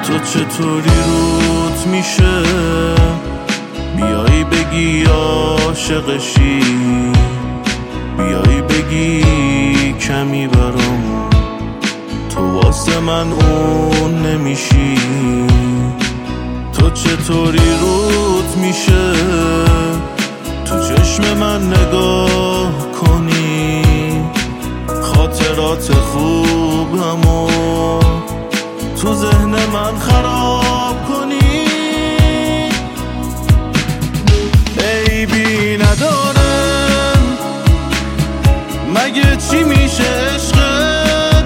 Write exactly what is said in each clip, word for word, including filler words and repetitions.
تو چطوری روت میشه بیایی بگی عاشقشی، بیایی بگی کمی برام، تو واسه من اون نمیشی. تو چطوری روت میشه تو چشم من نگاه کنی، خاطرات خوبمو تو ذهن من خراب کنی. عیبی نداره مگه چی میشه عشقت،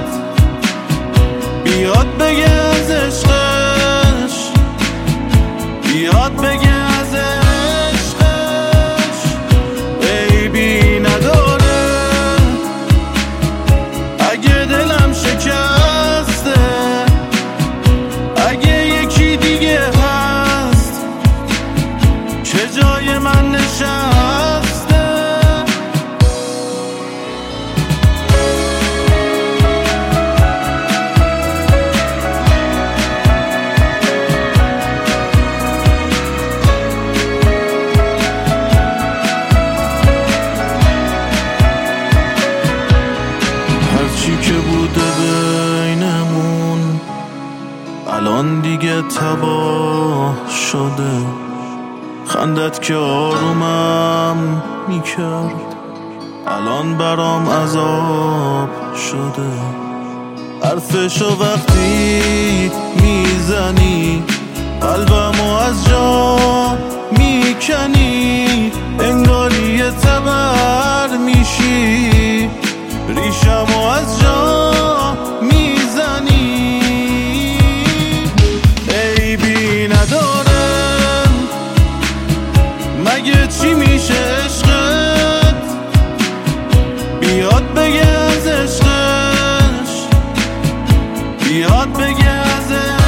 بیاد بگه از عشقش، بیاد بگه از عشقش. عیبی نداره اگه دلم شکسته، اگه یکی دیگه هست که جای من نشسته. هرچی که بوده بینمون الان دیگه تباه شده، خندت که آرومم میکرد الان برام عذاب شده. حرفشو وقتی میزنی قلبمو از جا میکنی، انگاری یه تبر میشی ریشمو از جا میزنی. عیبی نداره مگه چی میشه عشقت، بیاد بگه از عشقش، بیاد بگه از عشقش.